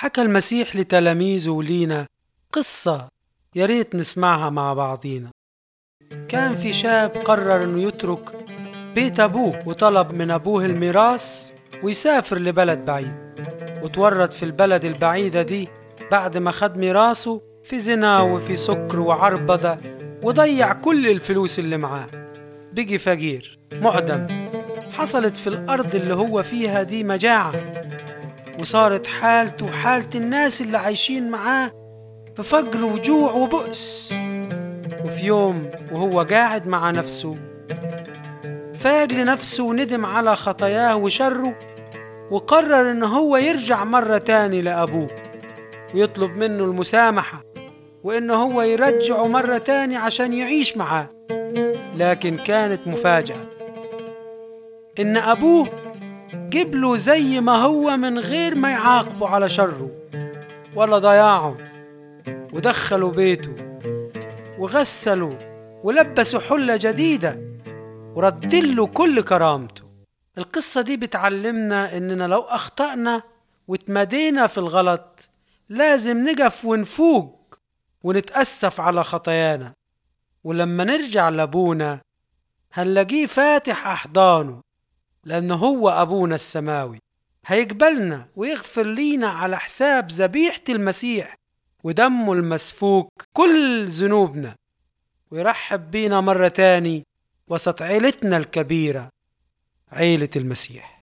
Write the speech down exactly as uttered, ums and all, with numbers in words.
حكى المسيح لتلاميذه ولينا قصة ياريت نسمعها مع بعضينا. كان في شاب قرر انه يترك بيت ابوه وطلب من ابوه الميراث ويسافر لبلد بعيد، وتورط في البلد البعيدة دي بعد ما خد ميراثه في زنا وفي سكر وعربدة، وضيع كل الفلوس اللي معاه، بقي فقير معدم. حصلت في الأرض اللي هو فيها دي مجاعة، وصارت حالته وحالة الناس اللي عايشين معاه في فقر وجوع وبؤس. وفي يوم وهو قاعد مع نفسه فاق لنفسه وندم على خطاياه وشره، وقرر إنه هو يرجع مرة تاني لأبوه ويطلب منه المسامحة، وإنه هو يرجعه مرة تاني عشان يعيش معاه. لكن كانت مفاجأة إن أبوه قبله زي ما هو من غير ما يعاقبه على شره ولا ضياعه، ودخلوا بيته وغسلوا ولبسوا حلة جديدة وردله كل كرامته. القصة دي بتعلمنا إننا لو أخطأنا واتمدينا في الغلط لازم نقف ونفوق ونتأسف على خطايانا، ولما نرجع لأبونا هنلاقيه فاتح أحضانه، لأنه هو أبونا السماوي هيقبلنا ويغفر لينا على حساب ذبيحة المسيح ودمه المسفوك كل ذنوبنا، ويرحب بينا مرة تاني وسط عيلتنا الكبيرة، عيلة المسيح.